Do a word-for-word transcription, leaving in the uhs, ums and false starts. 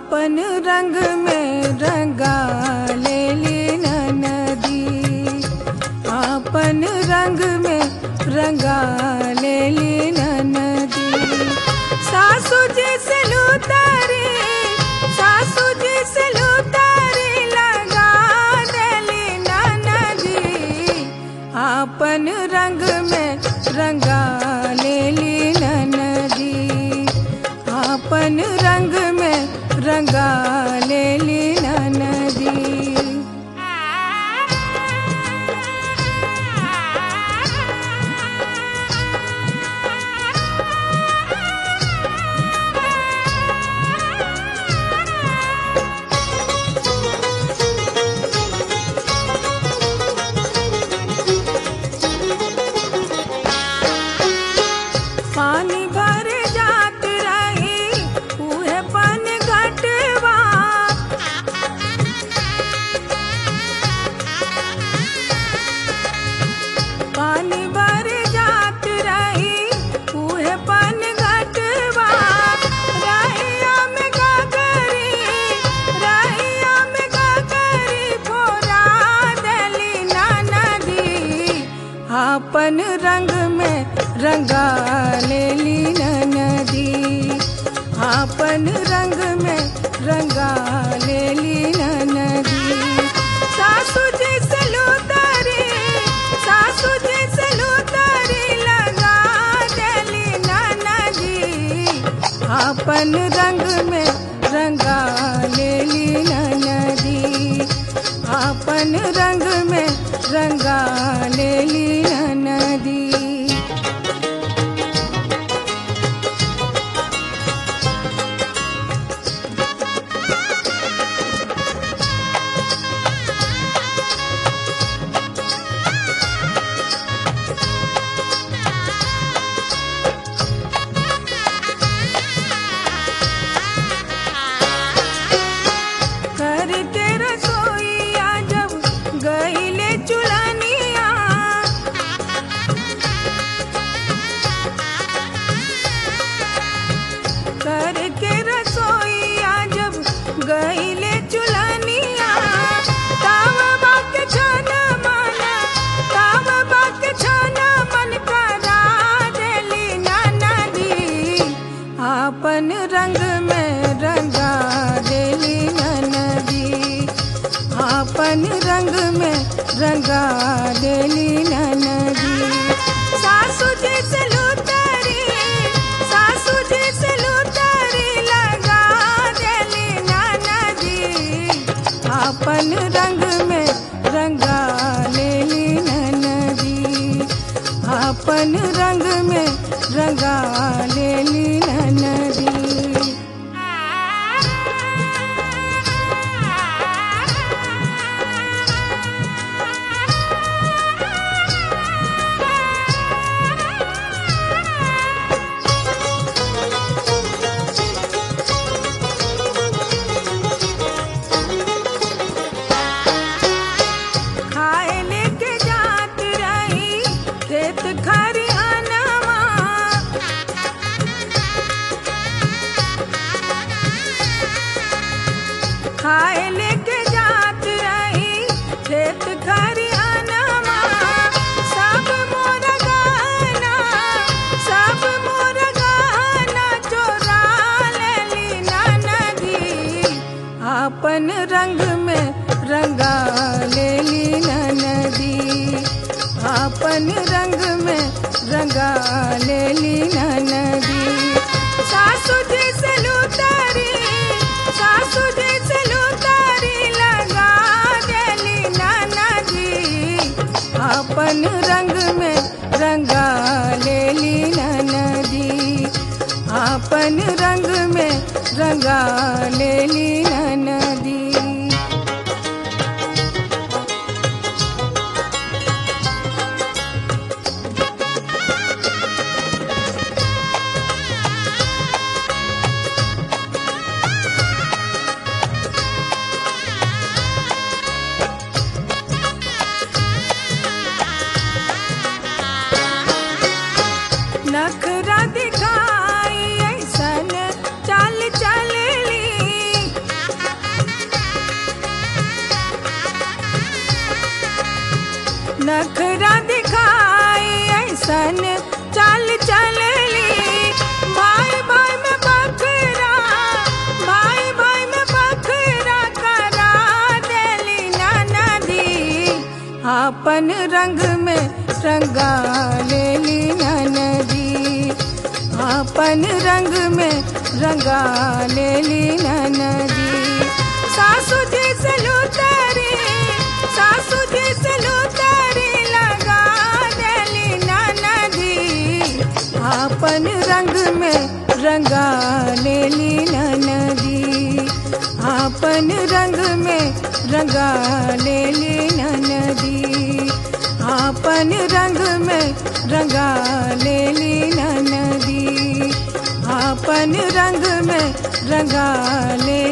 आपन रंग में रंगा लेली ननदी, आपन रंग में रंगा लेली ननदी। सासू जी से लुतारी, सासू जी से लुतारी लगा देली ननदी, आपन रंग में रंगा लेली ननदी, आपन रंग में रंगा लेली ननदी। पानी भर जात रही उहे पन घटवा, पानी भर जात रही उहे पन घटवा। रहिया में गगरी, रहिया में गगरी फोरा देली ननदी, आपन रंग में रंगा लेली ननदी, आपन रंग में रंगा लेली ननदी। सासू जी से लुतारी, सासू जी से लुतारी लगा देली ननदी, आपन रंग में रंगा लेली ननदी, आपन रंग में रंगा लेली ननदी। करके रसोईया जब गईले चुलनिया, करके रसोईया जब गईले चुलनिया। ताव बाक छन मन, ताव बाक छन मन करा देली ननदी, आपन रंग में रंगा देली ननदी, आपन रंग में रंगा देली ननदी। सासू जी से लुतारी, सासू जी से लुतारी लगा देली ननदी, आपन रंग में रंगा लेली ननदी, आपन रंग में रंगा लेली ननदी। खाए लेके जात रही खेत खरियानवा, खाए लेके जात रही खेत खरियानवा। सब मोर गहना, सब मोर गहना चोरा लेली ननदी, आपन रंग में रंगा लेली ननदी, आपन रंग में रंगा लेली ननदी। सासू जी से लुतारी, सासू जी से लुतारी लगा देली ननदी, आपन रंग में रंगा लेली ननदी, आपन रंग में रंगा लेली ननदी। नखरा दिखाई ऐसन चाल चलली, ऐसन चाल चलली भाई भाई में बखरा भाई भाई में बखरा करा देली ननदी आपन रंग में रंगा लेली ननदी आपन रंग में रंगा लेली ननदी सासू जी से लुतारी सासू जी से लुतारी लगा देली ननदी आपन रंग में रंगा लेली ननदी आपन रंग में रंगा लेली ननदी आपन रंग में रंगा लेली ननदी आपन रंग में रंगा ले